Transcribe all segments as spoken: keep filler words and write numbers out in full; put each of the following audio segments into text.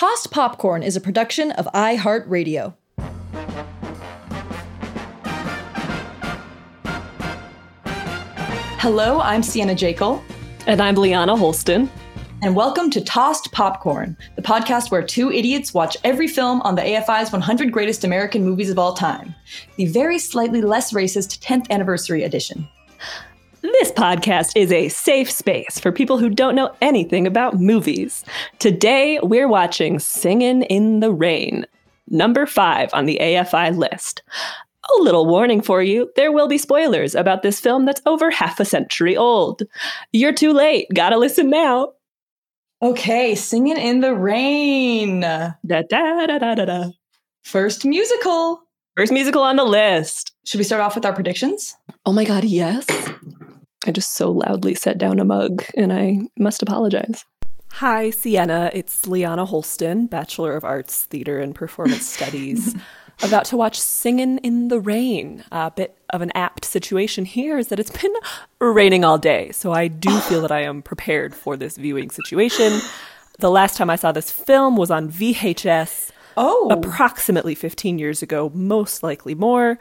Tossed Popcorn is a production of iHeartRadio. Hello, I'm Sienna Jekyll. And I'm Liana Holston. And welcome to Tossed Popcorn, the podcast where two idiots watch every film on the A F I's one hundred Greatest American Movies of All Time, the very slightly less racist tenth Anniversary edition. This podcast is a safe space for people who don't know anything about movies. Today, we're watching Singin' in the Rain, number five on the A F I list. A little warning for you, there will be spoilers about this film that's over half a century old. You're too late, gotta listen now. Okay, Singin' in the Rain. Da, da, da, da, da, da. First musical. First musical on the list. Should we start off with our predictions? Oh my god, yes. I just so loudly set down a mug, and I must apologize. Hi, Sienna. It's Liana Holston, Bachelor of Arts, Theater, and Performance Studies. About to watch Singin' in the Rain. A bit of an apt situation here is that it's been raining all day, so I do feel that I am prepared for this viewing situation. The last time I saw this film was on V H S, oh. approximately fifteen years ago, most likely more.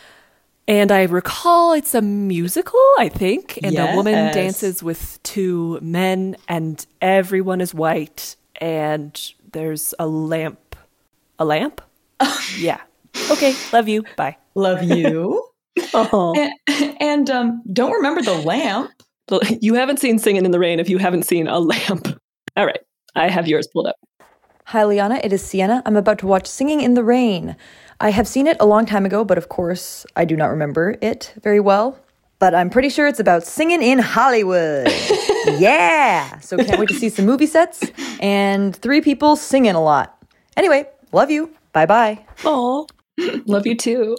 And I recall it's a musical, I think, and yes. a woman dances with two men, and everyone is white, and there's a lamp. A lamp? Yeah. Okay, love you. Bye. Love you. Oh. And, and um, don't remember the lamp. You haven't seen Singin' in the Rain if you haven't seen a lamp. All right, I have yours pulled up. Hi, Liana. It is Sienna. I'm about to watch Singing in the Rain. I have seen it a long time ago, but of course, I do not remember it very well. But I'm pretty sure it's about singing in Hollywood. Yeah! So can't wait to see some movie sets and three people singing a lot. Anyway, love you. Bye-bye. Aw. Love you too.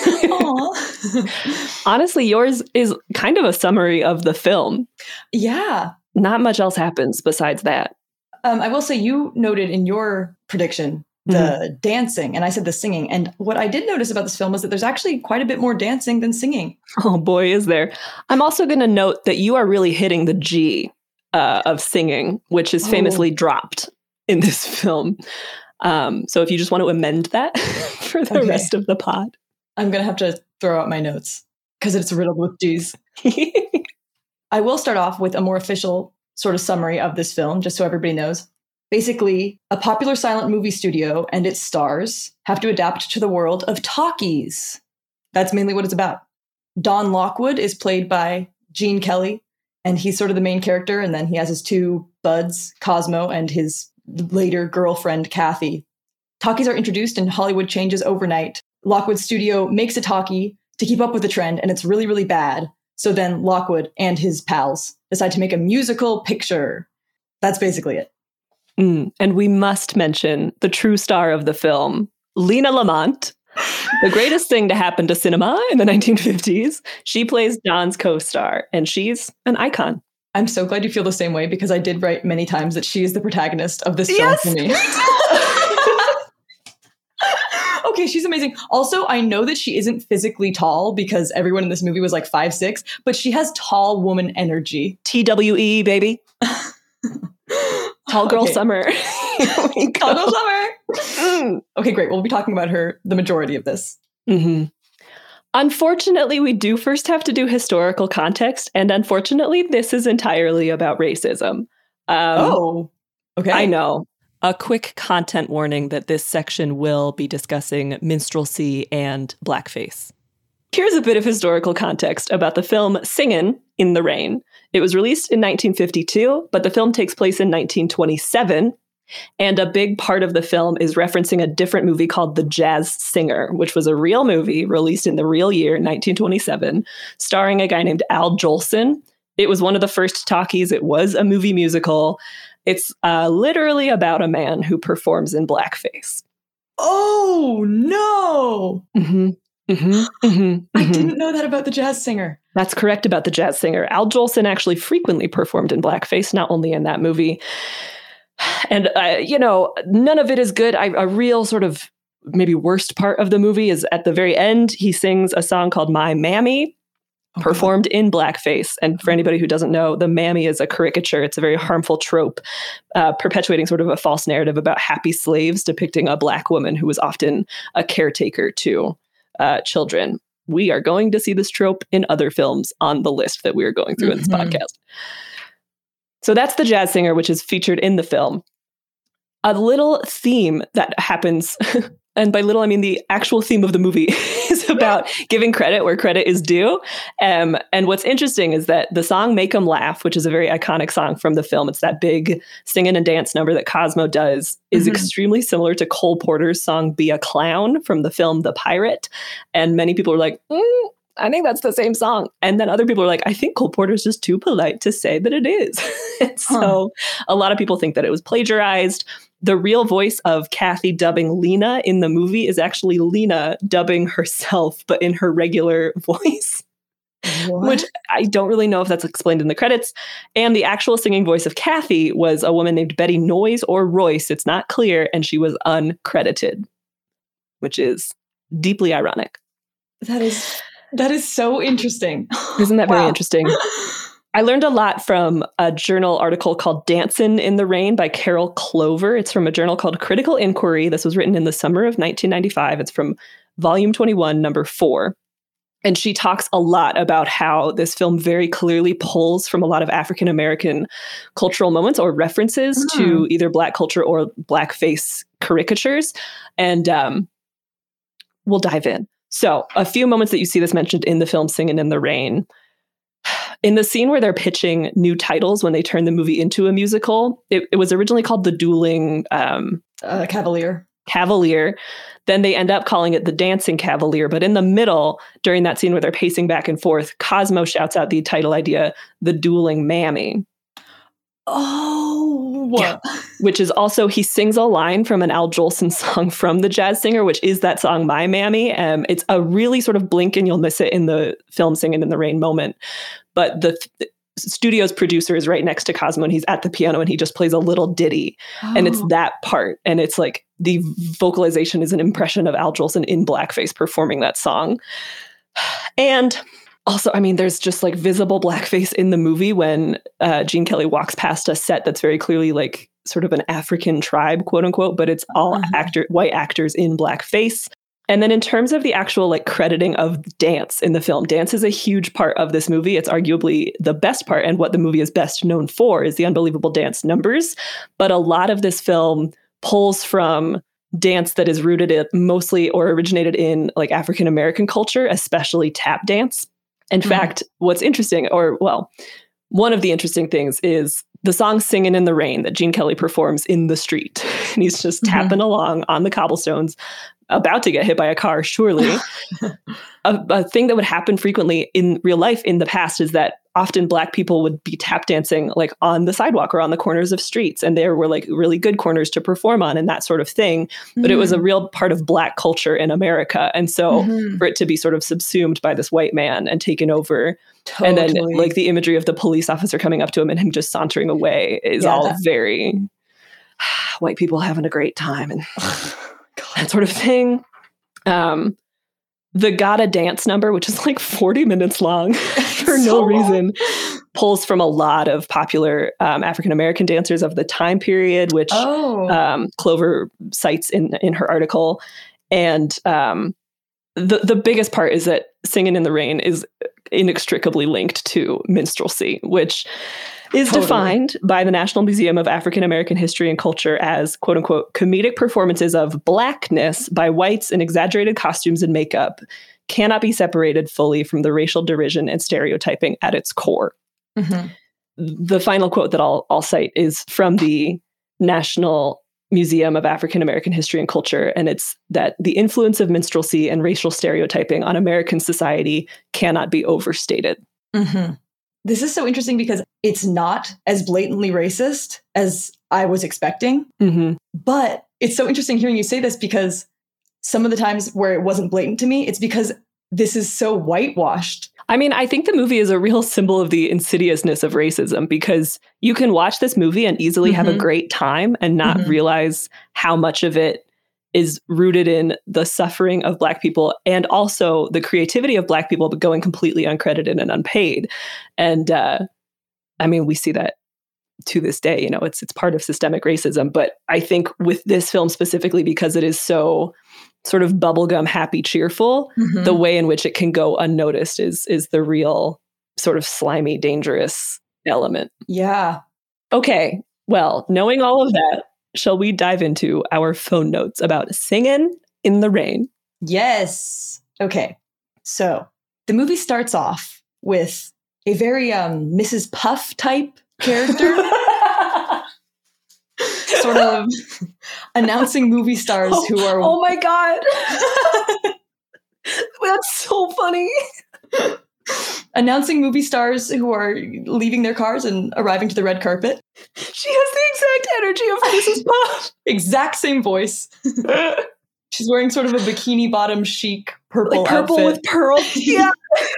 Aw. Honestly, yours is kind of a summary of the film. Yeah. Not much else happens besides that. Um, I will say you noted in your prediction the mm-hmm. dancing, and I said the singing. And what I did notice about this film is that there's actually quite a bit more dancing than singing. Oh boy, is there. I'm also going to note that you are really hitting the G uh, of singing, which is famously oh. dropped in this film. Um, so if you just want to amend that for the okay. rest of the pod. I'm going to have to throw out my notes because it's riddled with G's. I will start off with a more official sort of summary of this film, just so everybody knows. Basically, a popular silent movie studio and its stars have to adapt to the world of talkies. That's mainly what it's about. Don Lockwood is played by Gene Kelly, and he's sort of the main character, and then he has his two buds, Cosmo and his later girlfriend, Kathy. Talkies are introduced and Hollywood changes overnight. Lockwood's studio makes a talkie to keep up with the trend, and it's really, really bad. So then Lockwood and his pals decide to make a musical picture. That's basically it. Mm, and we must mention the true star of the film, Lena Lamont, the greatest thing to happen to cinema in the nineteen fifties. She plays Don's co-star, and she's an icon. I'm so glad you feel the same way, because I did write many times that she is the protagonist of this yes! film for me. Okay, she's amazing. Also, I know that she isn't physically tall because everyone in this movie was like five six, but she has tall woman energy. T W E, baby. Tall girl okay. summer. Tall girl summer. Mm. Okay, great. We'll be talking about her the majority of this. Mm-hmm. Unfortunately, we do first have to do historical context, and unfortunately, this is entirely about racism. Um, oh, okay. I know. A quick content warning that this section will be discussing minstrelsy and blackface. Here's a bit of historical context about the film Singin' in the Rain. It was released in nineteen fifty-two, but the film takes place in nineteen twenty-seven. And a big part of the film is referencing a different movie called The Jazz Singer, which was a real movie released in the real year, nineteen twenty-seven, starring a guy named Al Jolson. It was one of the first talkies. It was a movie musical. It's uh, literally about a man who performs in blackface. Oh, no. Mm-hmm. Mm-hmm, mm-hmm, mm-hmm. I didn't know that about The Jazz Singer. That's correct about The Jazz Singer. Al Jolson actually frequently performed in blackface, not only in that movie. And, uh, you know, none of it is good. I, a real sort of maybe worst part of the movie is at the very end, he sings a song called My Mammy. Oh, performed God. in blackface. And for anybody who doesn't know, the mammy is a caricature. It's a very harmful trope, uh, perpetuating sort of a false narrative about happy slaves depicting a Black woman who was often a caretaker to uh, children. We are going to see this trope in other films on the list that we are going through mm-hmm. in this podcast. So that's the jazz singer, which is featured in the film. A little theme that happens, and by little, I mean the actual theme of the movie, is about giving credit where credit is due. Um, and what's interesting is that the song Make 'Em Laugh, which is a very iconic song from the film, it's that big singing and dance number that Cosmo does, is mm-hmm. extremely similar to Cole Porter's song Be a Clown from the film The Pirate. And many people are like, mm, I think that's the same song. And then other people are like, I think Cole Porter's just too polite to say that it is. And so huh. a lot of people think that it was plagiarized. The real voice of Kathy dubbing Lena in the movie is actually Lena dubbing herself, but in her regular voice, what? Which I don't really know if that's explained in the credits. And the actual singing voice of Kathy was a woman named Betty Noyes or Royce. It's not clear. And she was uncredited, which is deeply ironic. That is, that is so interesting. Isn't that wow. very interesting? I learned a lot from a journal article called Dancin' in the Rain by Carol Clover. It's from a journal called Critical Inquiry. This was written in the summer of nineteen ninety-five. It's from volume twenty-one, number four. And she talks a lot about how this film very clearly pulls from a lot of African-American cultural moments or references mm. to either Black culture or blackface caricatures. And um, we'll dive in. So a few moments that you see this mentioned in the film Singin' in the Rain. In the scene where they're pitching new titles when they turn the movie into a musical, it, it was originally called The Dueling um, uh, Cavalier. Cavalier. Then they end up calling it The Dancing Cavalier. But in the middle, during that scene where they're pacing back and forth, Cosmo shouts out the title idea, The Dueling Mammy. Oh, yeah. Which is also, he sings a line from an Al Jolson song from The Jazz Singer, which is that song, My Mammy. Um, it's a really sort of blink and you'll miss it in the film Singin' in the Rain moment. But the th- studio's producer is right next to Cosmo and he's at the piano and he just plays a little ditty. Oh. And it's that part. And it's like the vocalization is an impression of Al Jolson in blackface performing that song. And also, I mean, there's just like visible blackface in the movie when uh, Gene Kelly walks past a set that's very clearly like sort of an African tribe, quote unquote, but it's all uh-huh. actor white actors in blackface. And then in terms of the actual like crediting of dance in the film, dance is a huge part of this movie. It's arguably the best part, and what the movie is best known for is the unbelievable dance numbers. But a lot of this film pulls from dance that is rooted in mostly or originated in like African American culture, especially tap dance. In mm-hmm. fact, what's interesting, or well, one of the interesting things is the song Singin' in the Rain that Gene Kelly performs in the street. And he's just mm-hmm. tapping along on the cobblestones, about to get hit by a car, surely. a, a thing that would happen frequently in real life in the past is that often Black people would be tap dancing like on the sidewalk or on the corners of streets. And there were like really good corners to perform on and that sort of thing. But mm-hmm. it was a real part of Black culture in America. And so mm-hmm. for it to be sort of subsumed by this white man and taken over. Totally. And then like the imagery of the police officer coming up to him and him just sauntering away is yeah, all that- very white people having a great time and that sort of thing. Um, the Gotta Dance number, which is like forty minutes long for so no reason, long. Pulls from a lot of popular um, African-American dancers of the time period, which oh. um, Clover cites in, in her article. And um, the, the biggest part is that Singin' in the Rain is inextricably linked to minstrelsy, which is totally. Defined by the National Museum of African American History and Culture as, quote unquote, comedic performances of Blackness by whites in exaggerated costumes and makeup cannot be separated fully from the racial derision and stereotyping at its core. Mm-hmm. The final quote that I'll, I'll cite is from the National Museum of African American History and Culture, and it's that the influence of minstrelsy and racial stereotyping on American society cannot be overstated. Mm-hmm. This is so interesting because it's not as blatantly racist as I was expecting. Mm-hmm. But it's so interesting hearing you say this because some of the times where it wasn't blatant to me, it's because this is so whitewashed. I mean, I think the movie is a real symbol of the insidiousness of racism because you can watch this movie and easily mm-hmm. have a great time and not mm-hmm. realize how much of it is rooted in the suffering of Black people and also the creativity of Black people, but going completely uncredited and unpaid. And uh, I mean, we see that to this day, you know, it's it's part of systemic racism. But I think with this film specifically, because it is so sort of bubblegum happy, cheerful, mm-hmm. the way in which it can go unnoticed is is the real sort of slimy, dangerous element. Yeah. Okay. Well, knowing all of that, shall we dive into our phone notes about Singin' in the Rain? Yes. Okay. So the movie starts off with a very um, Missus Puff type character. Sort of announcing movie stars oh, who are... Oh my God. That's so funny. Announcing movie stars who are leaving their cars and arriving to the red carpet. She has the exact energy of Missus Puff. Exact same voice. She's wearing sort of a bikini bottom chic purple like purple outfit. with pearls. Yeah.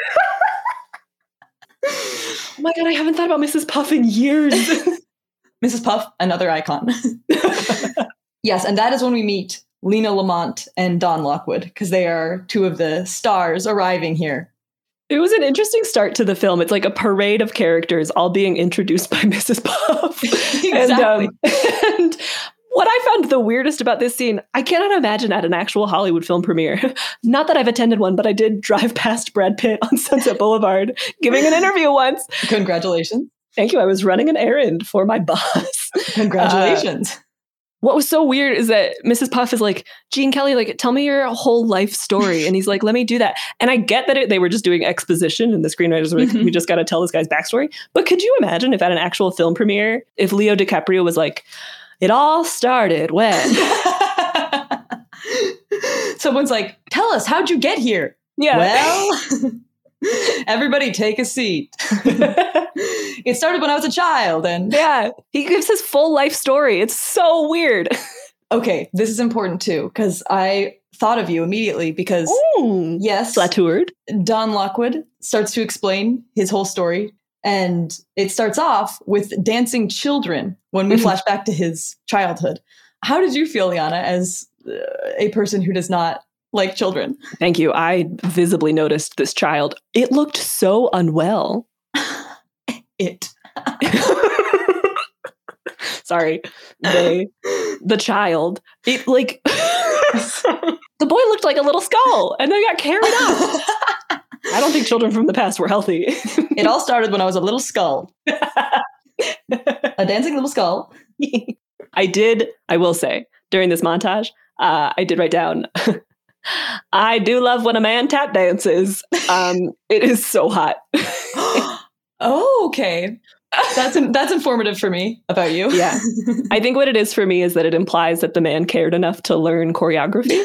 Oh my God, I haven't thought about Missus Puff in years. Missus Puff, another icon. Yes, and that is when we meet Lena Lamont and Don Lockwood, because they are two of the stars arriving here. It was an interesting start to the film. It's like a parade of characters all being introduced by Missus Puff. Exactly. And, um, and what I found the weirdest about this scene, I cannot imagine at an actual Hollywood film premiere. Not that I've attended one, but I did drive past Brad Pitt on Sunset Boulevard giving an interview once. Congratulations. Thank you. I was running an errand for my boss. Congratulations. Uh, what was so weird is that Missus Puff is like, Gene Kelly, like, tell me your whole life story. And he's like, let me do that. And I get that it, they were just doing exposition and the screenwriters were like, mm-hmm. we just got to tell this guy's backstory. But could you imagine if at an actual film premiere, if Leo DiCaprio was like, it all started when? Someone's like, tell us, how'd you get here? Yeah. Well, everybody take a seat. It started when I was a child. And yeah, he gives his full life story. It's so weird. Okay, this is important too, because I thought of you immediately because, Ooh, yes, flattered. Don Lockwood starts to explain his whole story. And it starts off with dancing children when we flash back to his childhood. How did you feel, Liana, as uh, a person who does not like children? Thank you. I visibly noticed this child. It looked so unwell. It. Sorry. They, the child. It like, the boy looked like a little skull and then got carried off. I don't think children from the past were healthy. It all started when I was a little skull. A dancing little skull. I did, I will say, during this montage, uh, I did write down, I do love when a man tap dances. Um, it is so hot. Oh, okay. That's that's informative for me about you. Yeah. I think what it is for me is that it implies that the man cared enough to learn choreography.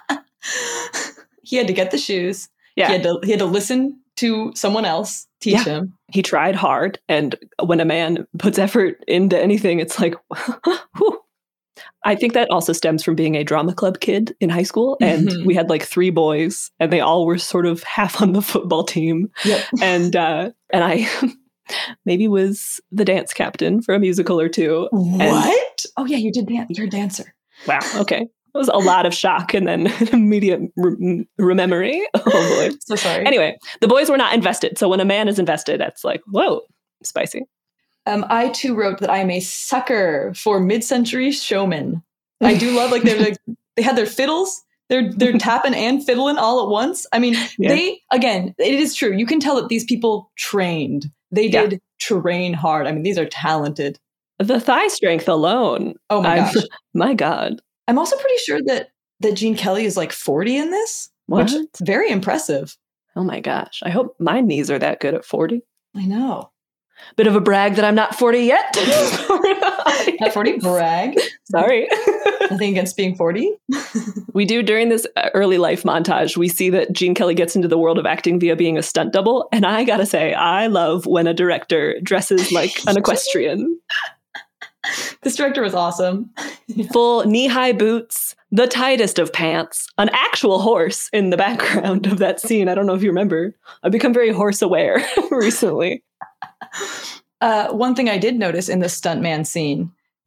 He had to get the shoes. Yeah. He had to, he had to listen to someone else teach yeah. him. He tried hard. And when a man puts effort into anything, it's like, whew. I think that also stems from being a drama club kid in high school. And mm-hmm. we had like three boys and they all were sort of half on the football team. Yep. And, uh, and I maybe was the dance captain for a musical or two. What? And, oh yeah, you did dance. You're a dancer. Wow. Okay. It was a lot of shock and then immediate re- rememory. Oh boy. So sorry. Anyway, the boys were not invested. So when a man is invested, that's like, whoa, spicy. Um, I too wrote that I am a sucker for mid-century showmen. I do love like they're like they had their fiddles, they're they're tapping and fiddling all at once. I mean, yeah. they again, it is true. You can tell that these people trained. They did yeah. train hard. I mean, these are talented. The thigh strength alone. Oh my I'm, gosh. My God. I'm also pretty sure that that Gene Kelly is like forty in this. What? Which is very impressive. Oh my gosh. I hope my knees are that good at forty. I know. Bit of a brag that I'm not forty yet. Not forty, brag. Sorry. Nothing against being forty. We do during this early life montage, we see that Gene Kelly gets into the world of acting via being a stunt double. And I gotta say, I love when a director dresses like an equestrian. This director was awesome. Full knee-high boots, the tightest of pants, an actual horse in the background of that scene. I don't know if you remember. I've become very horse aware recently. Uh, one thing I did notice in the stuntman scene,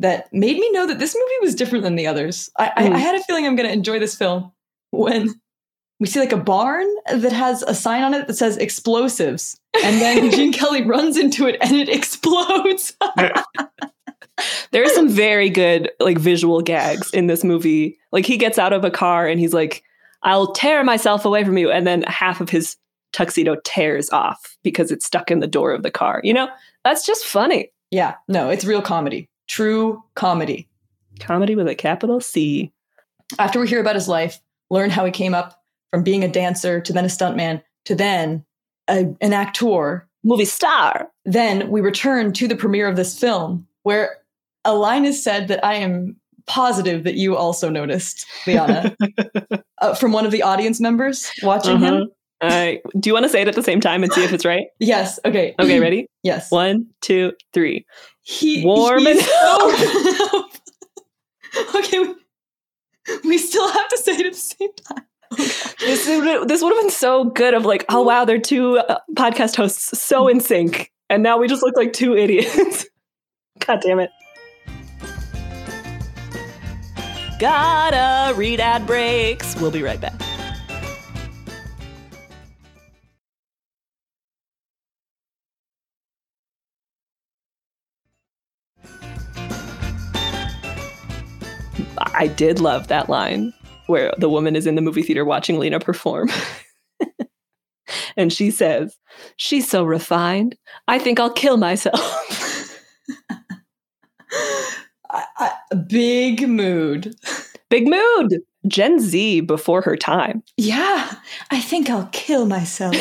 that made me know that this movie was different than the others. I, mm. I, I had a feeling I'm going to enjoy this film when we see like a barn that has a sign on it that says explosives. And then Gene Kelly runs into it and it explodes. There are some very good like visual gags in this movie. Like he gets out of a car and he's like, I'll tear myself away from you. And then half of his tuxedo tears off because it's stuck in the door of the car. You know, that's just funny. Yeah, no, it's real comedy. True comedy. Comedy with a capital C. After we hear about his life, learn how he came up from being a dancer to then a stuntman to then a, an actor. Movie star. Then we return to the premiere of this film where a line is said that I am positive that you also noticed, Liana, uh, from one of the audience members watching uh-huh. him. Uh, do you want to say it at the same time and see if it's right? Yes. Okay. Okay, ready? Yes. One, two, three. He, Warm and so Okay. We, we still have to say it at the same time. Okay. This, this would have been so good of like, oh, wow, they're two uh, podcast hosts so in sync. And now we just look like two idiots. God damn it. Gotta read ad breaks. We'll be right back. I did love that line where the woman is in the movie theater watching Lena perform. And she says, she's so refined. I think I'll kill myself. I, I, big mood. Big mood. Gen Z before her time. Yeah, I think I'll kill myself.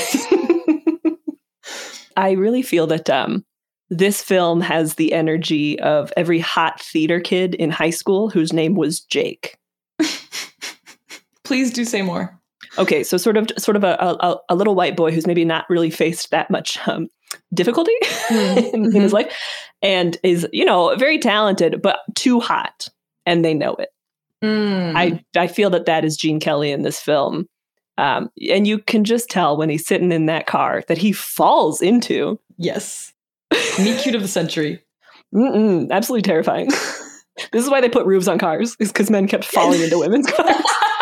I really feel that um, this film has the energy of every hot theater kid in high school whose name was Jake. Please do say more. Okay, so sort of sort of a, a, a little white boy who's maybe not really faced that much um, difficulty mm-hmm. in, in his life and is, you know, very talented, but too hot. And they know it. Mm. I, I feel that that is Gene Kelly in this film. Um, and you can just tell when he's sitting in that car that he falls into. Yes. Meet cute of the century. Mm-mm, absolutely terrifying. This is why they put roofs on cars, is because men kept falling into women's cars.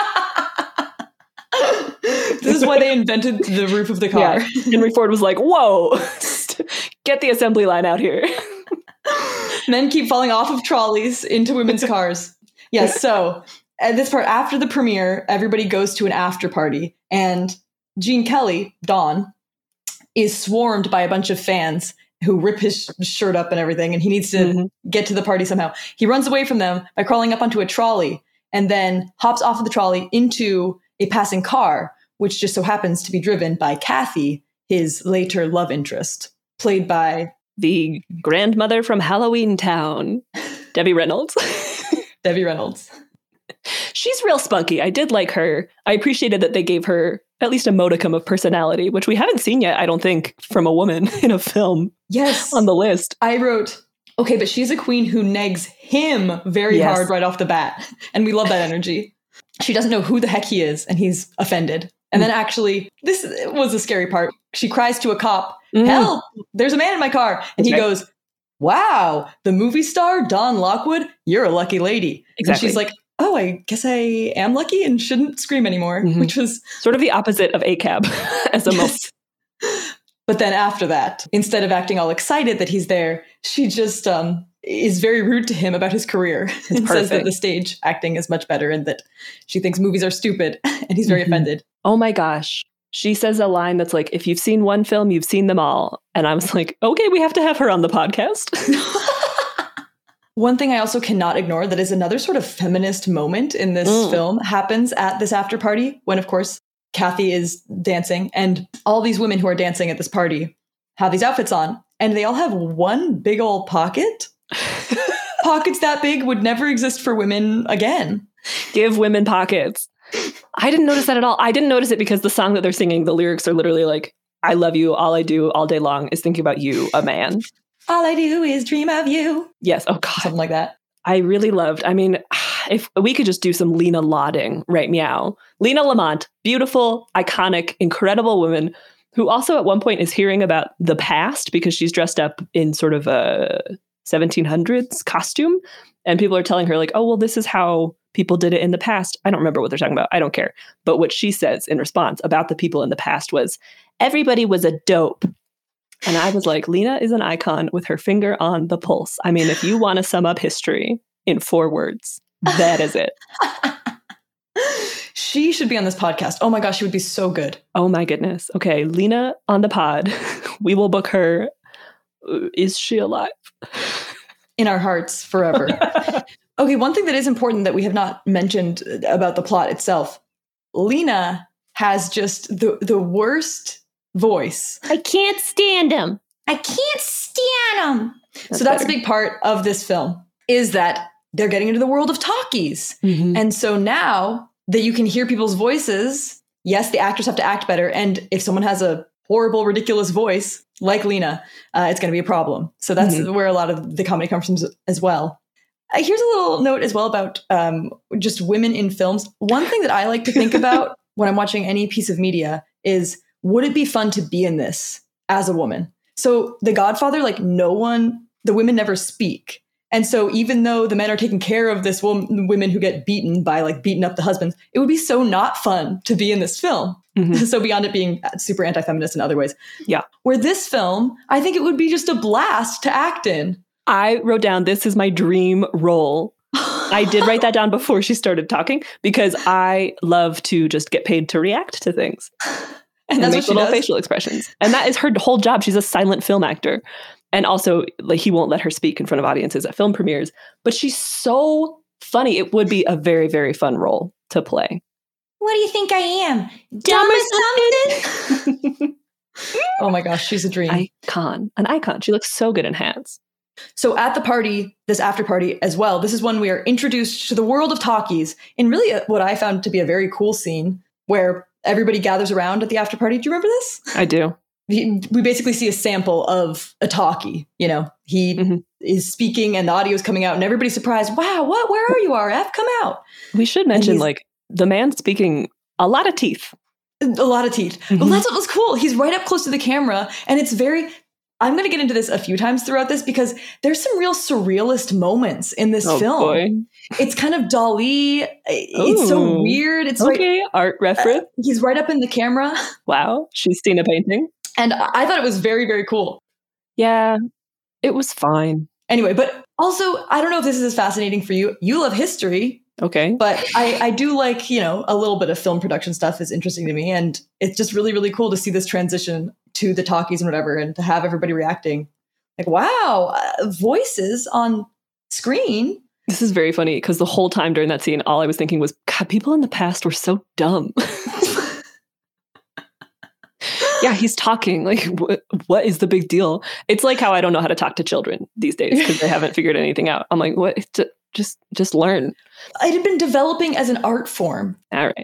This is why they invented the roof of the car. Yeah. Henry Ford was like, whoa, get the assembly line out here. Men keep falling off of trolleys into women's cars. Yes, so at this part, after the premiere, everybody goes to an after party. And Gene Kelly, Don, is swarmed by a bunch of fans who rip his shirt up and everything. And he needs to mm-hmm. get to the party somehow. He runs away from them by crawling up onto a trolley and then hops off of the trolley into a passing car, which just so happens to be driven by Kathy, his later love interest, played by the grandmother from Halloween Town, Debbie Reynolds. Debbie Reynolds. She's real spunky. I did like her. I appreciated that they gave her at least a modicum of personality, which we haven't seen yet, I don't think, from a woman in a film. Yes. On the list. I wrote, okay, but she's a queen who negs him very yes. hard right off the bat. And we love that energy. She doesn't know who the heck he is, and he's offended. And then actually, this was the scary part. She cries to a cop, mm. help, there's a man in my car. And he right. goes, wow, the movie star, Dawn Lockwood, you're a lucky lady. Exactly. And she's like, oh, I guess I am lucky and shouldn't scream anymore, mm-hmm. which was sort of the opposite of A C A B as a most. But then after that, instead of acting all excited that he's there, she just um, is very rude to him about his career and perfect. Says that the stage acting is much better and that she thinks movies are stupid and he's very mm-hmm. offended. Oh my gosh. She says a line that's like, if you've seen one film, you've seen them all. And I was like, okay, we have to have her on the podcast. One thing I also cannot ignore that is another sort of feminist moment in this mm. film happens at this after party when, of course, Kathy is dancing and all these women who are dancing at this party have these outfits on and they all have one big old pocket. Pockets that big would never exist for women again. Give women pockets. I didn't notice that at all. I didn't notice it because the song that they're singing, the lyrics are literally like, I love you. All I do all day long is thinking about you, a man. All I do is dream of you. Yes. Oh, God. Something like that. I really loved. I mean, if we could just do some Lena lauding right meow. Lena Lamont, beautiful, iconic, incredible woman who also at one point is hearing about the past because she's dressed up in sort of a seventeen hundreds costume. And people are telling her like, oh, well, this is how people did it in the past. I don't remember what they're talking about. I don't care. But what she says in response about the people in the past was, everybody was a dope. And I was like, Lena is an icon with her finger on the pulse. I mean, if you want to sum up history in four words, that is it. She should be on this podcast. Oh my gosh, she would be so good. Oh my goodness. Okay, Lena on the pod. We will book her. Is she alive? In our hearts forever. Okay, one thing that is important that we have not mentioned about the plot itself. Lena has just the, the worst voice. I can't stand him. I can't stand him. That's so that's better. a big part of this film, is that they're getting into the world of talkies. Mm-hmm. And so now that you can hear people's voices, yes, the actors have to act better. And if someone has a horrible, ridiculous voice like Lena, uh, it's going to be a problem. So that's Mm-hmm. where a lot of the comedy comes from as well. Uh, here's a little note as well about um, just women in films. One thing that I like to think about when I'm watching any piece of media is, would it be fun to be in this as a woman? So The Godfather, like no one, the women never speak. And so even though the men are taking care of this woman, women who get beaten by like beating up the husbands, it would be so not fun to be in this film. Mm-hmm. So beyond it being super anti-feminist in other ways. Yeah. Where this film, I think it would be just a blast to act in. I wrote down, this is my dream role. I did write that down before she started talking because I love to just get paid to react to things. And And that's make what she little does. facial expressions. And that is her whole job. She's a silent film actor. And also, like, he won't let her speak in front of audiences at film premieres. But she's so funny. It would be a very, very fun role to play. What do you think I am? Dumb or something? Oh my gosh, she's a dream. Icon. An icon. She looks so good in hats. So at the party, this after party as well, this is when we are introduced to the world of talkies in really a, what I found to be a very cool scene where everybody gathers around at the after party. Do you remember this? I do. We we basically see a sample of a talkie. You know, he Mm-hmm. is speaking and the audio is coming out and everybody's surprised. Wow, what? Where are you, R F? Come out. We should mention, he's- like, the man speaking a lot of teeth. A lot of teeth. Well, Mhm. that's what was cool. He's right up close to the camera and it's very... I'm going to get into this a few times throughout this because there's some real surrealist moments in this Oh, film. boy. It's kind of Dali. It's so Ooh. weird. It's right, Okay, art reference. he's right up in the camera. Wow, she's seen a painting. And I thought it was very, very cool. Yeah, it was fine. Anyway, but also, I don't know if this is as fascinating for you. You love history, Okay. but I, I do like, you know, a little bit of film production stuff is interesting to me. And it's just really, really cool to see this transition to the talkies and whatever, and to have everybody reacting. Like, wow, uh, voices on screen. This is very funny because the whole time during that scene, all I was thinking was, God, people in the past were so dumb. Yeah, he's talking. Like, what, what is the big deal? It's like how I don't know how to talk to children these days because they haven't figured anything out. I'm like, what? J- Just, just learn. It had been developing as an art form. All right.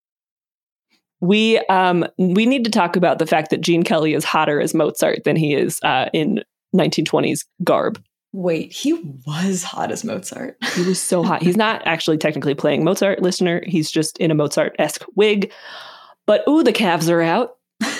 We um we need to talk about the fact that Gene Kelly is hotter as Mozart than he is uh, in nineteen twenties garb. Wait, he was hot as Mozart. He was so hot. He's not actually technically playing Mozart, listener. He's just in a Mozart-esque wig. But ooh, the calves are out.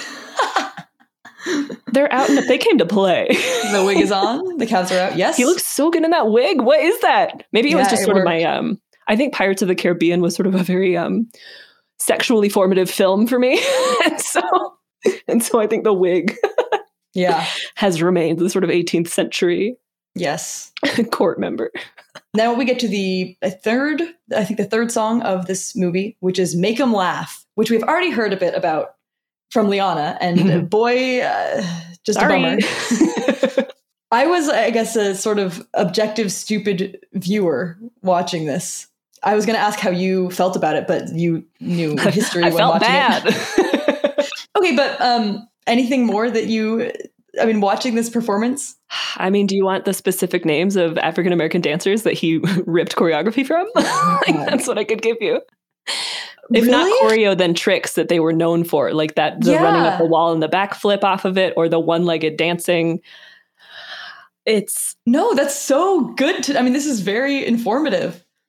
They're out. And they came to play. The wig is on. The calves are out. Yes. He looks so good in that wig. What is that? Maybe it was Yeah, just it sort worked. of my um. I think Pirates of the Caribbean was sort of a very um sexually formative film for me, and so and so I think the wig Yeah. has remained the sort of eighteenth century Yes. court member. Now we get to the uh, third, I think the third song of this movie, which is Make 'Em Laugh, which we've already heard a bit about from Liana. And uh, boy, uh, just Sorry. a bummer. I was, I guess, a sort of objective, stupid viewer watching this. I was going to ask how you felt about it, but you knew history I when felt watching bad. it. Okay, but um, anything more that you, I mean, watching this performance? I mean, do you want the specific names of African American dancers that he ripped choreography from? Like, that's what I could give you. If not Really? choreo, then tricks that they were known for, like that the Yeah. running up the wall and the backflip off of it, or the one-legged dancing. It's No, that's so good. To, I mean, this is very informative.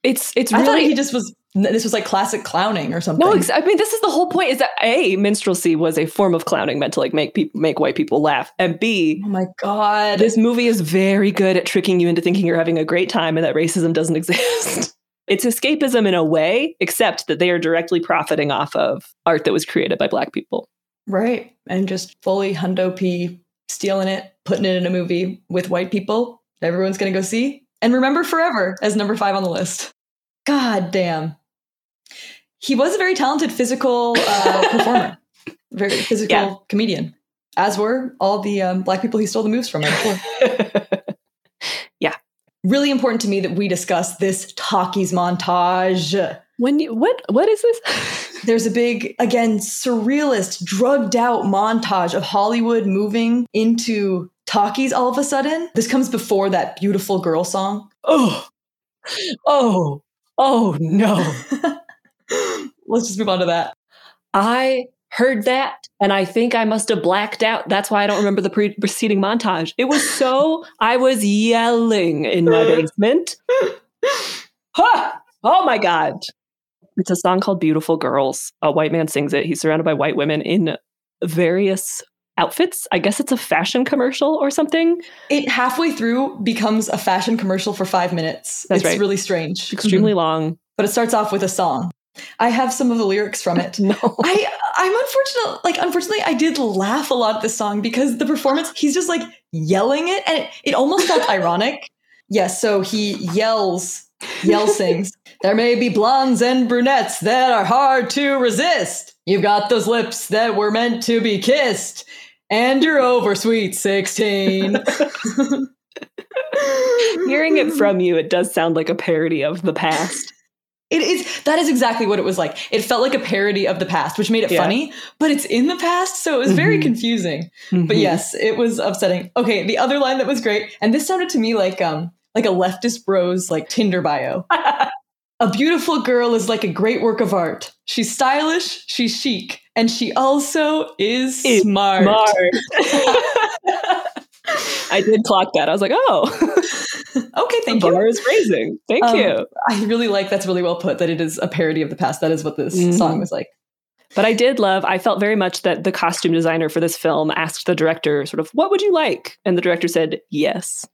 It's it's I really. thought he just was. This was like classic clowning or something. No, ex- I mean, this is the whole point: is that A, minstrelsy was a form of clowning meant to like make people make white people laugh, and B, Oh my God. this movie is very good at tricking you into thinking you're having a great time and that racism doesn't exist. It's escapism in a way, except that they are directly profiting off of art that was created by Black people. Right. And just fully hundo P stealing it, putting it in a movie with white people that everyone's going to go see and remember forever as number five on the list. God damn. He was a very talented physical uh, performer, very physical Yeah. comedian, as were all the um, Black people he stole the moves from. Right before. Yeah. Really important to me that we discuss this talkies montage. When you, what what is this? There's a big, again, surrealist, drugged out montage of Hollywood moving into talkies all of a sudden. This comes before that beautiful girl song. Oh, oh, oh no. Let's just move on to that. I heard that and I think I must have blacked out. That's why I don't remember the pre- preceding montage. It was so, I was yelling in my basement. Huh! Oh my God. It's a song called Beautiful Girls. A white man sings it. He's surrounded by white women in various outfits. I guess it's a fashion commercial or something. It halfway through becomes a fashion commercial for five minutes. That's it's right. really strange. It's extremely Mhm. long. But it starts off with a song. I have some of the lyrics from it. No. I I'm unfortunate like unfortunately I did laugh a lot at this song because the performance, he's just like yelling it and it, it almost felt ironic. Yes, so he yells, yell sings. There may be blondes and brunettes that are hard to resist. You've got those lips that were meant to be kissed. And you're over sweet sixteen. Hearing it from you, it does sound like a parody of the past. It is, that is exactly what it was like. It felt like a parody of the past, which made it Yeah. funny, but it's in the past, so it was very Mhm. confusing. Mhm. But yes, it was upsetting. Okay, the other line that was great, and this sounded to me like um like a leftist bro's like Tinder bio. A beautiful girl is like a great work of art. She's stylish, she's chic, and she also is Is smart. Smart. I did clock that. I was like, oh, Okay, thank the you. bar is raising. Thank Um, you. I really like that's really well put that it is a parody of the past. That is what this Mhm. song was like. But I did love, I felt very much that the costume designer for this film asked the director, sort of, what would you like? And the director said, yes,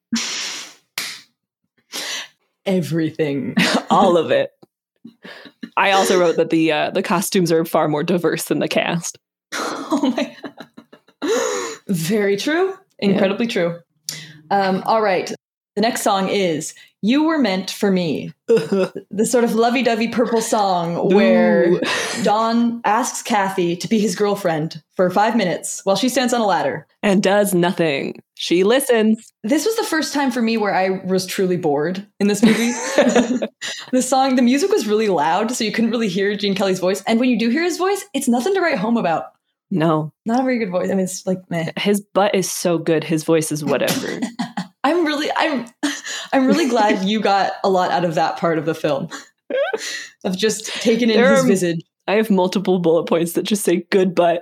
Everything. all of it. I also wrote that the uh, the costumes are far more diverse than the cast. Oh my God. Very true. Incredibly true. Um, all right. The next song is You Were Meant for Me. The sort of lovey-dovey purple song where Ooh. Don asks Kathy to be his girlfriend for five minutes while she stands on a ladder. And does nothing. She listens. This was the first time for me where I was truly bored in this movie. The song, the music was really loud, so you couldn't really hear Gene Kelly's voice. And when you do hear his voice, it's nothing to write home about. No, Not a very good voice. I mean, it's like, meh. his butt is so good. His voice is whatever. I'm really, I'm, I'm really glad you got a lot out of that part of the film. Of just taking in There his are- visage. I have multiple bullet points that just say good butt.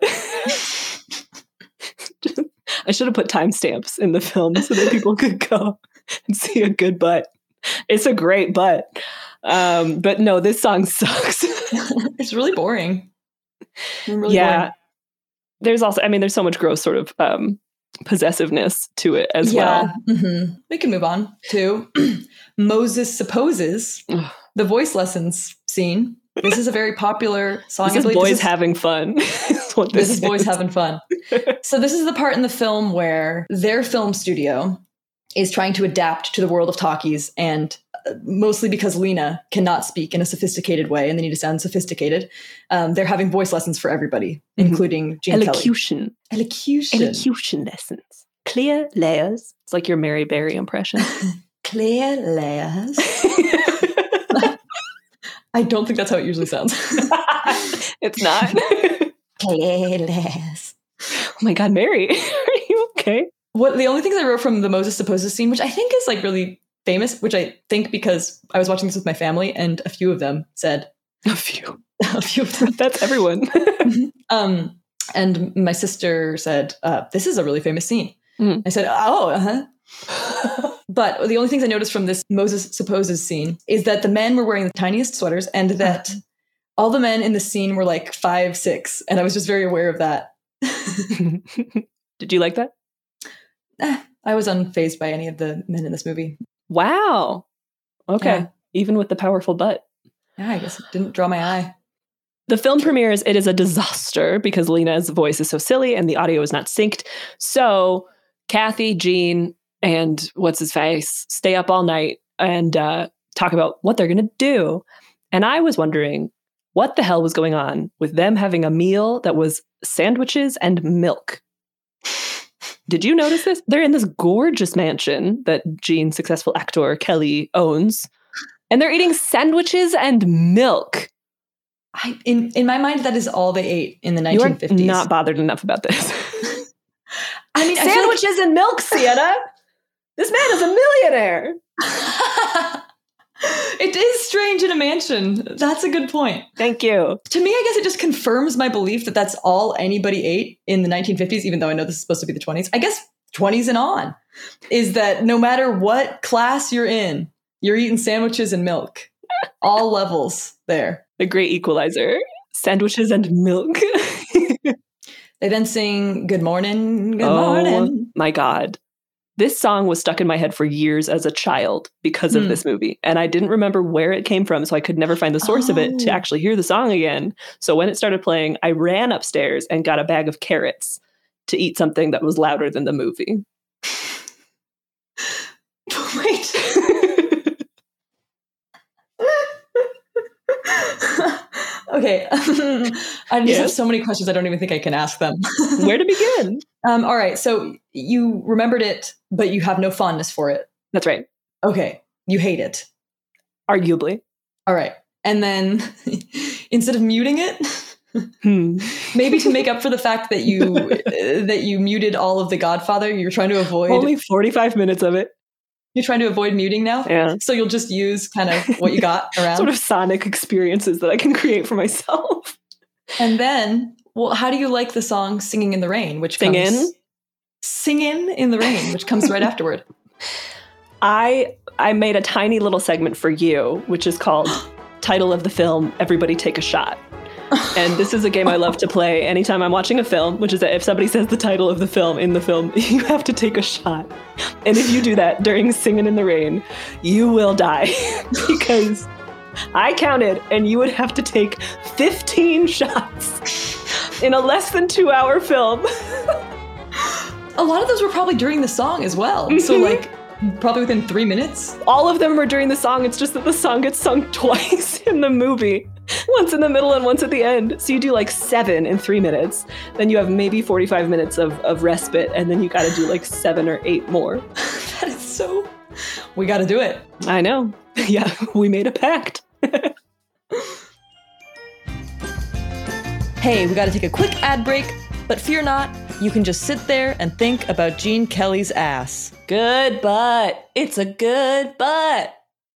I should have put timestamps in the film so that people could go and see a good butt. It's a great butt. Um, but no, this song sucks. It's really boring. Really yeah. boring. There's also, I mean, there's so much gross sort of um, possessiveness to it as Yeah. well. hmm We can move on to Moses Supposes, Ugh. the voice lessons scene. This is a very popular song. This I is believe boys this is, having fun. is what this this is boys is. having fun. So this is the part in the film where their film studio is trying to adapt to the world of talkies, and uh, mostly because Lena cannot speak in a sophisticated way and they need to sound sophisticated, um, they're having voice lessons for everybody, Mhm. including Gene Kelly. Elocution. Elocution. Elocution lessons. Clear layers. It's like your Mary Berry impression. Clear layers. I don't think that's how it usually sounds. It's not. Clear layers. Oh my God, Mary, are you okay? What the only things I wrote from the Moses Supposes scene, which I think is like really famous, which I think because I was watching this with my family and a few of them said, A few. a few of them, That's everyone. um, and my sister said, uh, "This is a really famous scene." Mm. I said, "Oh, uh-huh." But the only things I noticed from this Moses supposes scene is that the men were wearing the tiniest sweaters and that all the men in the scene were like five, six. And I was just very aware of that. Did you like that? Eh, I was unfazed by any of the men in this movie. Wow. Okay. Yeah. Even with the powerful butt. Yeah, I guess it didn't draw my eye. The film premieres. It is a disaster because Lena's voice is so silly and the audio is not synced. So Kathy, Gene, and what's his face stay up all night and uh, talk about what they're going to do. And I was wondering what the hell was going on with them having a meal that was sandwiches and milk. Did you notice this? They're in this gorgeous mansion that Gene's successful actor Kelly owns, and they're eating sandwiches and milk. I, in, in my mind, that is all they ate in the nineteen fifties. You are not bothered enough about this. I mean, sandwiches I like- and milk, Sienna. This man is a millionaire. It is strange in a mansion. That's a good point. Thank you. To me, I guess it just confirms my belief that that's all anybody ate in the nineteen fifties, even though I know this is supposed to be the twenties. I guess twenties and on, is that no matter what class you're in, you're eating sandwiches and milk. All levels there. The great equalizer. Sandwiches and milk. They then sing Good Morning, Good Oh, Morning. my God. This song was stuck in my head for years as a child because of Hmm. this movie. And I didn't remember where it came from, so I could never find the source of it to Oh. actually hear the song again. So when it started playing, I ran upstairs and got a bag of carrots to eat something that was louder than the movie. Wait. Okay. I just have Yes. so many questions I don't even think I can ask them. Where to begin? Um, all right. So you remembered it, but you have no fondness for it. That's right. Okay. You hate it. Arguably. All right. And then instead of muting it, Hmm. maybe to make up for the fact that you uh, that you muted all of The Godfather, you're trying to avoid Only forty-five minutes of it. you're trying to avoid muting now. Yeah. So you'll just use kind of what you got around. Sort of sonic experiences that I can create for myself. And then, well, how do you like the song Singing in the Rain, which Singin'? comes Singin' in the Rain, which comes right afterward. I I made a tiny little segment for you, which is called Title of the Film, Everybody Take a Shot. And this is a game I love to play anytime I'm watching a film, which is that if somebody says the title of the film in the film, you have to take a shot. And if you do that during Singin' in the Rain, you will die. Because I counted and you would have to take fifteen shots in a less than two hour film. A lot of those were probably during the song as well. Mm-hmm. So like probably within three minutes. All of them were during the song. It's just that the song gets sung twice in the movie. Once in the middle and once at the end. So you do like seven in three minutes. Then you have maybe forty-five minutes of, of respite. And then you got to do like seven or eight more. That is so... We got to do it. I know. Yeah, we made a pact. Hey, we got to take a quick ad break. But fear not, you can just sit there and think about Gene Kelly's ass. Good butt. It's a good butt.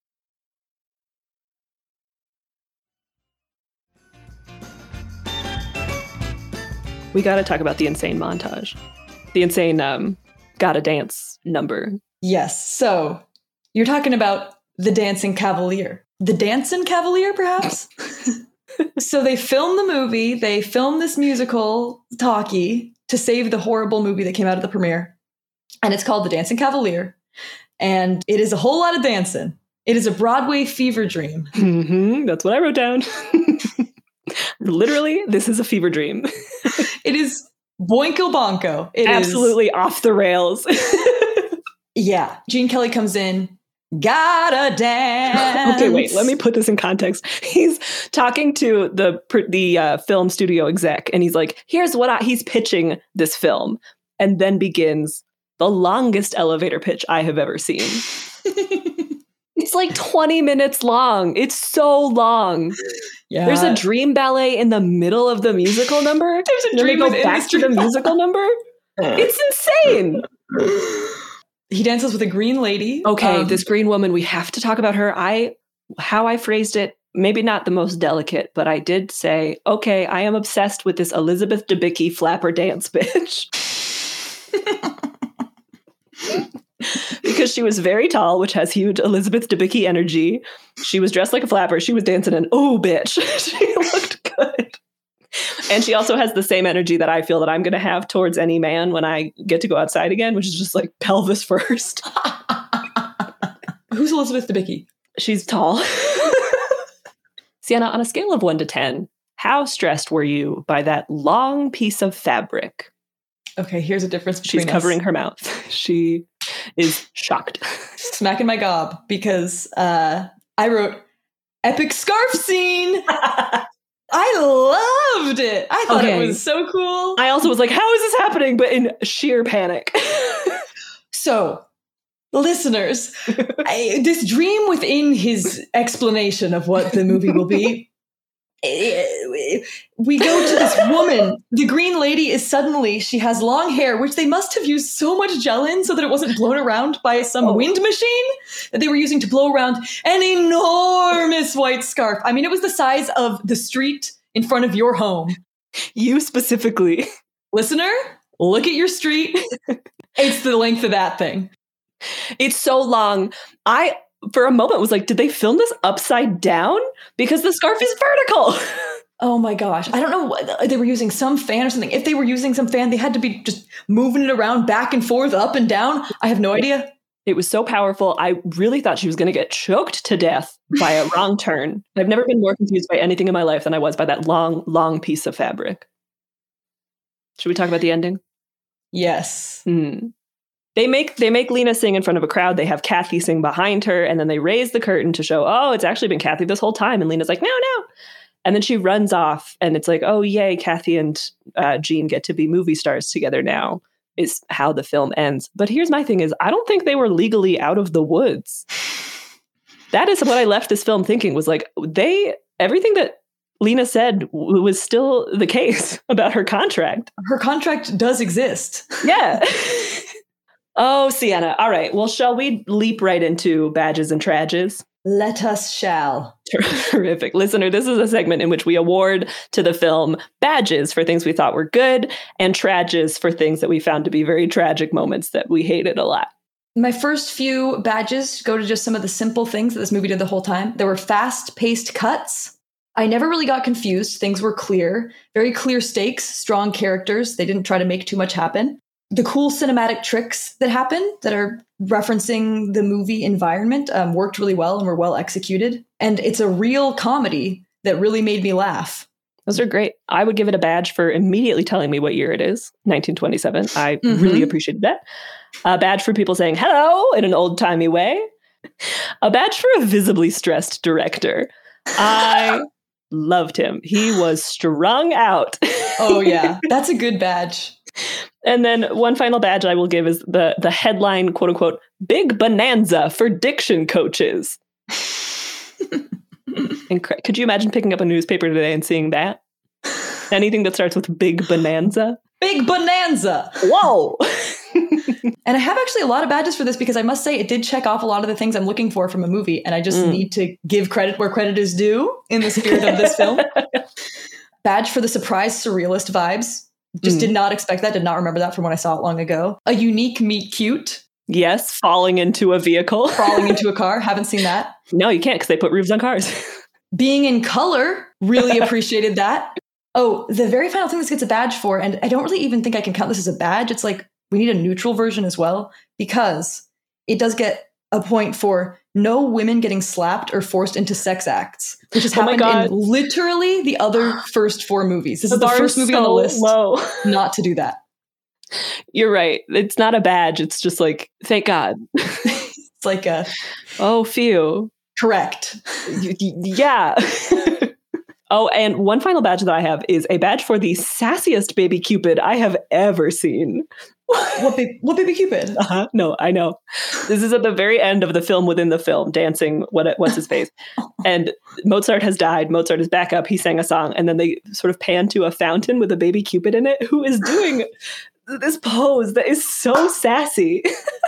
We got to talk about the insane montage. The insane um, gotta dance number. Yes. So you're talking about the Dancing Cavalier. The Dancing Cavalier, perhaps? So they filmed the movie. They filmed this musical talkie to save the horrible movie that came out of the premiere. And it's called The Dancing Cavalier. And it is a whole lot of dancing. It is a Broadway fever dream. Mm-hmm, that's what I wrote down. Literally, this is a fever dream. It is boinko bonko. It is Absolutely off the rails. Yeah. Gene Kelly comes in, gotta dance. Okay, wait, let me put this in context. He's talking to the the uh, film studio exec, and he's like, here's what I, he's pitching this film, and then begins the longest elevator pitch I have ever seen. It's like twenty minutes long. It's so long. Yeah. There's a dream ballet in the middle of the musical number. There's a Then they dream go within back this to the dream musical number. It's insane. He dances with a green lady. Okay, Um, this green woman, we have to talk about her. I, how I phrased it, maybe not the most delicate, but I did say, okay, I am obsessed with this Elizabeth Debicki flapper dance bitch. Because because she was very tall, which has huge Elizabeth Debicki energy. She was dressed like a flapper. She was dancing and oh, bitch. She looked good. And she also has the same energy that I feel that I'm going to have towards any man when I get to go outside again, which is just like pelvis first. Who's Elizabeth Debicki? She's tall. Sienna, on a scale of one to ten, how stressed were you by that long piece of fabric? Okay, here's a difference between She's covering us. Her mouth. She is shocked. Smacking my gob because uh, I wrote epic scarf scene. I loved it. I thought okay. it was so cool. I also was like, how is this happening? But in sheer panic. So, listeners, I, this dream within his explanation of what the movie will be, we go to this woman. The green lady is suddenly, she has long hair, which they must have used so much gel in so that it wasn't blown around by some oh. wind machine that they were using to blow around an enormous white scarf. I mean, it was the size of the street in front of your home. You specifically. Listener, look at your street. It's the length of that thing. It's so long. I, for a moment, was like, did they film this upside down? Because the scarf is vertical. Oh my gosh. I don't know what they were using, some fan or something. If they were using some fan, they had to be just moving it around back and forth, up and down. I have no idea. It was so powerful. I really thought she was going to get choked to death by a wrong turn. I've never been more confused by anything in my life than I was by that long, long piece of fabric. Should we talk about the ending? Yes. Mm. They make they make Lena sing in front of a crowd. They have Kathy sing behind her, and then they raise the curtain to show, oh, it's actually been Kathy this whole time. And Lena's like, no, no. And then she runs off, and it's like, oh, yay, Kathy and uh, Jean get to be movie stars together now, is how the film ends. But here's my thing is, I don't think they were legally out of the woods. That is what I left this film thinking, was like, they, everything that Lena said w- was still the case about her contract. Her contract does exist. Yeah. Oh, Sienna. All right. Well, shall we leap right into badges and trages? Let us shall. Terrific. Listener, this is a segment in which we award to the film badges for things we thought were good and trages for things that we found to be very tragic moments that we hated a lot. My first few badges go to just some of the simple things that this movie did the whole time. There were fast-paced cuts. I never really got confused. Things were clear. Very clear stakes, strong characters. They didn't try to make too much happen. The cool cinematic tricks that happen that are referencing the movie environment um, worked really well and were well executed. And it's a real comedy that really made me laugh. Those are great. I would give it a badge for immediately telling me what year it is, nineteen twenty-seven. I mm-hmm. really appreciated that. A badge for people saying hello in an old-timey way. A badge for a visibly stressed director. I loved him. He was strung out. Oh, yeah. That's a good badge. And then one final badge I will give is the the headline, quote unquote, big bonanza for diction coaches. And could you imagine picking up a newspaper today and seeing that? Anything that starts with big bonanza? Big bonanza. Whoa. And I have actually a lot of badges for this because I must say it did check off a lot of the things I'm looking for from a movie. And I just mm. need to give credit where credit is due in the spirit of this film. Badge for the surprise surrealist vibes. Just mm. did not expect that. Did not remember that from when I saw it long ago. A unique meet cute. Yes, falling into a vehicle. Falling into a car. Haven't seen that. No, you can't because they put roofs on cars. Being in color. Really appreciated that. Oh, the very final thing this gets a badge for, and I don't really even think I can count this as a badge. It's like we need a neutral version as well because it does get a point for no women getting slapped or forced into sex acts, which has oh happened in literally the other first four movies. This the is the first movie so on the list low. not to do that. You're right. It's not a badge. It's just like, thank God. It's like a... Oh, phew. Correct. Yeah. Oh, and one final badge that I have is a badge for the sassiest baby Cupid I have ever seen. What, ba- what baby Cupid? Uh-huh. No, I know. This is at the very end of the film within the film, dancing, what what's his face? And Mozart has died. Mozart is back up. He sang a song. And then they sort of pan to a fountain with a baby Cupid in it who is doing this pose that is so sassy.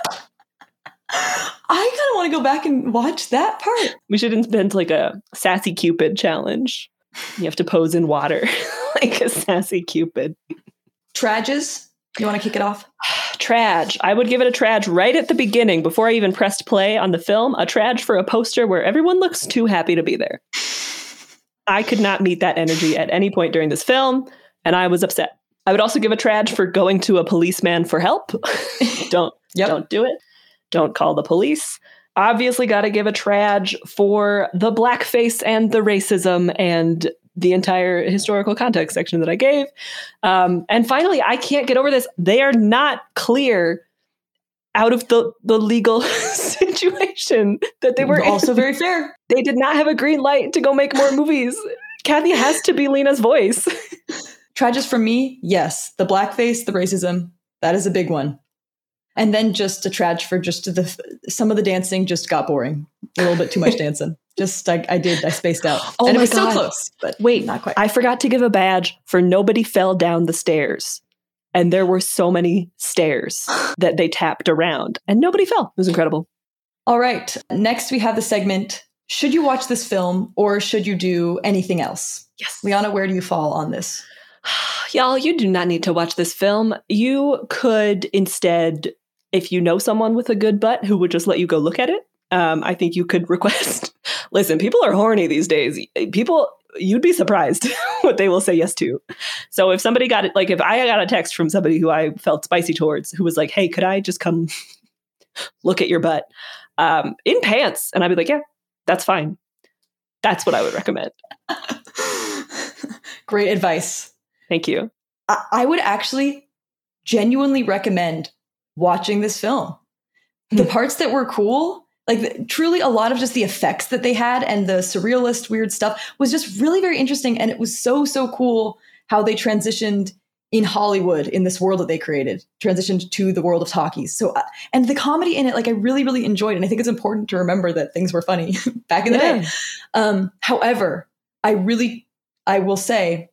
I kind of want to go back and watch that part. We should invent like a sassy Cupid challenge. You have to pose in water like a sassy Cupid. Trages? You want to kick it off? Traj. I would give it a traj right at the beginning before I even pressed play on the film. A traj for a poster where everyone looks too happy to be there. I could not meet that energy at any point during this film, and I was upset. I would also give a traj for going to a policeman for help. don't yep. don't do it. Don't call the police. Obviously got to give a traj for the blackface and the racism and the entire historical context section that I gave. Um, and finally, I can't get over this. They are not clear out of the, the legal situation that they were also in. Very fair. They did not have a green light to go make more movies. Kathy has to be Lena's voice. Trages for me, yes. The blackface, the racism, that is a big one. And then just a trage for just the some of the dancing just got boring. A little bit too much dancing. Just I, I did I spaced out. Oh and my it was God. so close, but wait, not quite. I forgot to give a badge for nobody fell down the stairs. And there were so many stairs that they tapped around and nobody fell. It was incredible. All right. Next we have the segment, should you watch this film or should you do anything else? Yes. Liana, where do you fall on this? Y'all, you do not need to watch this film. You could instead, if you know someone with a good butt who would just let you go look at it, um, I think you could request. Listen, people are horny these days. People, you'd be surprised what they will say yes to. So if somebody got it, like if I got a text from somebody who I felt spicy towards, who was like, hey, could I just come look at your butt um, in pants? And I'd be like, yeah, that's fine. That's what I would recommend. Great advice. Thank you. I, I would actually genuinely recommend watching this film. The parts that were cool, like the, truly a lot of just the effects that they had and the surrealist weird stuff was just really very interesting. And it was so, so cool how they transitioned in Hollywood in this world that they created, transitioned to the world of talkies. So, uh, and the comedy in it, like I really, really enjoyed. And I think it's important to remember that things were funny back in the yeah. day. Um, however, I really, I will say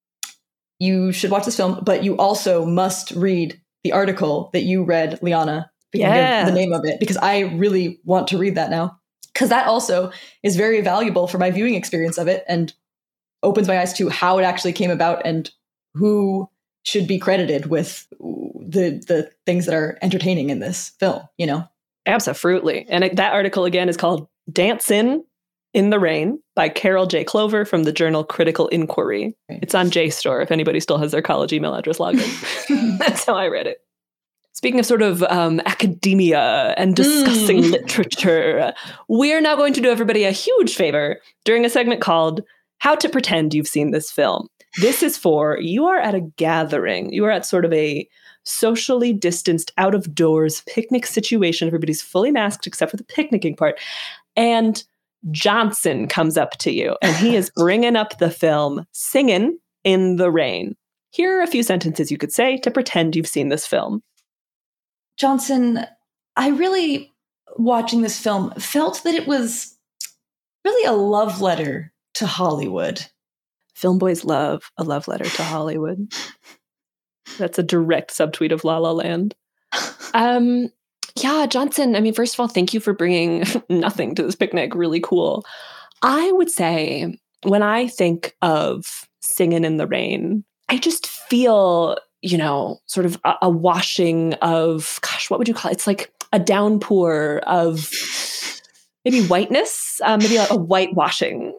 you should watch this film, but you also must read the article that you read, Liana. Yeah. The name of it, because I really want to read that now. Because that also is very valuable for my viewing experience of it and opens my eyes to how it actually came about and who should be credited with the the things that are entertaining in this film, you know? Absolutely. And it, that article again is called Dancin' in the Rain by Carol J. Clover from the journal Critical Inquiry. Right. It's on JSTOR if anybody still has their college email address logged in. That's how I read it. Speaking of sort of um, academia and discussing mm. literature, we're now going to do everybody a huge favor during a segment called How to Pretend You've Seen This Film. This is for you are at a gathering. You are at sort of a socially distanced, out of doors picnic situation. Everybody's fully masked except for the picnicking part. And Johnson comes up to you and he is bringing up the film Singin' in the Rain. Here are a few sentences you could say to pretend you've seen this film. Johnson, I really, watching this film, felt that it was really a love letter to Hollywood. Film boys love a love letter to Hollywood. That's a direct subtweet of La La Land. Um, yeah, Johnson, I mean, first of all, thank you for bringing nothing to this picnic. Really cool. I would say when I think of Singin' in the Rain, I just feel, you know, sort of a, a washing of, gosh, what would you call it? It's like a downpour of maybe whiteness, uh, maybe like a whitewashing.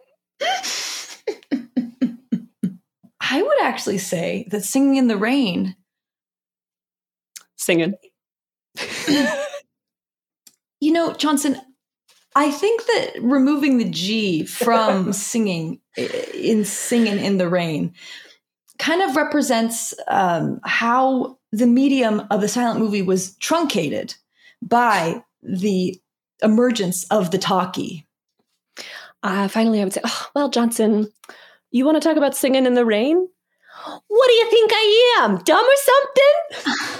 I would actually say that Singing in the Rain. Singing. You know, Johnson, I think that removing the G from singing in Singin' in the Rain kind of represents um, how the medium of the silent movie was truncated by the emergence of the talkie. Uh, finally, I would say, oh, well, Johnson, you want to talk about Singin' in the Rain? What do you think I am? Dumb or something?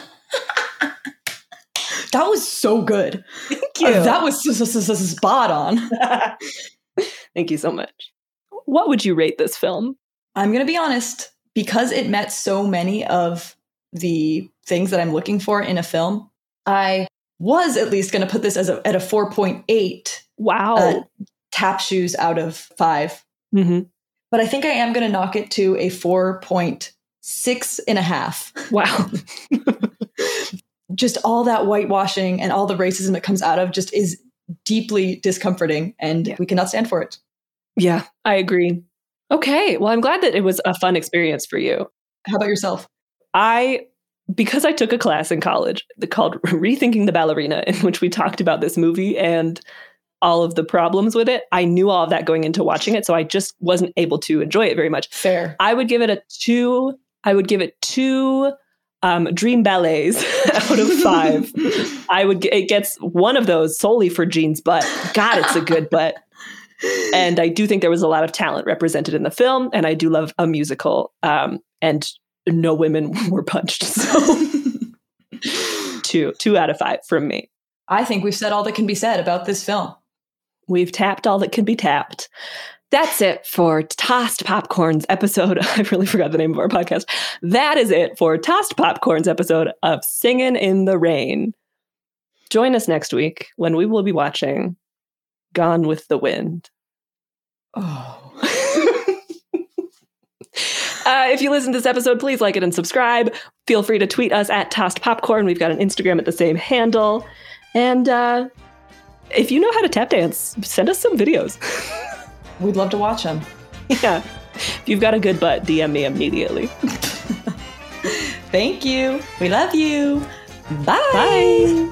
That was so good. Thank you. Uh, that was s- s- s- spot on. Thank you so much. What would you rate this film? I'm going to be honest. Because it met so many of the things that I'm looking for in a film, I was at least going to put this as a, at a four point eight. Wow. Uh, tap shoes out of five. Mm-hmm. But I think I am going to knock it to a four point six and a half. Wow. just all that whitewashing and all the racism it comes out of just is deeply discomforting, and yeah. we cannot stand for it. Yeah, I agree. Okay. Well, I'm glad that it was a fun experience for you. How about yourself? I, because I took a class in college called Rethinking the Ballerina, in which we talked about this movie and all of the problems with it, I knew all of that going into watching it. So I just wasn't able to enjoy it very much. Fair. I would give it a two. I would give it two um, dream ballets out of five. I would, it gets one of those solely for Jean's butt. God, it's a good butt. And I do think there was a lot of talent represented in the film. And I do love a musical. Um, and no women were punched. So two, two out of five from me. I think we've said all that can be said about this film. We've tapped all that can be tapped. That's it for Tossed Popcorn's episode. I really forgot the name of our podcast. That is it for Tossed Popcorn's episode of Singin' in the Rain. Join us next week when we will be watching Gone with the Wind. Oh. uh, if you listen to this episode, please like it and subscribe. Feel free to tweet us at Tossed Popcorn. We've got an Instagram at the same handle. And uh, if you know how to tap dance, send us some videos. We'd love to watch them. Yeah. If you've got a good butt, D M me immediately. Thank you. We love you. Bye. Bye.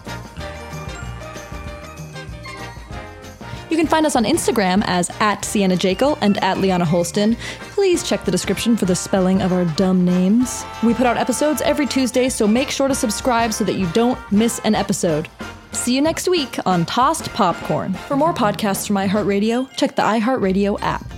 You can find us on Instagram as at Sienna Jekyll and at Liana Holston. Please check the description for the spelling of our dumb names. We put out episodes every Tuesday, so make sure to subscribe so that you don't miss an episode. See you next week on Tossed Popcorn. For more podcasts from iHeartRadio, check the iHeartRadio app.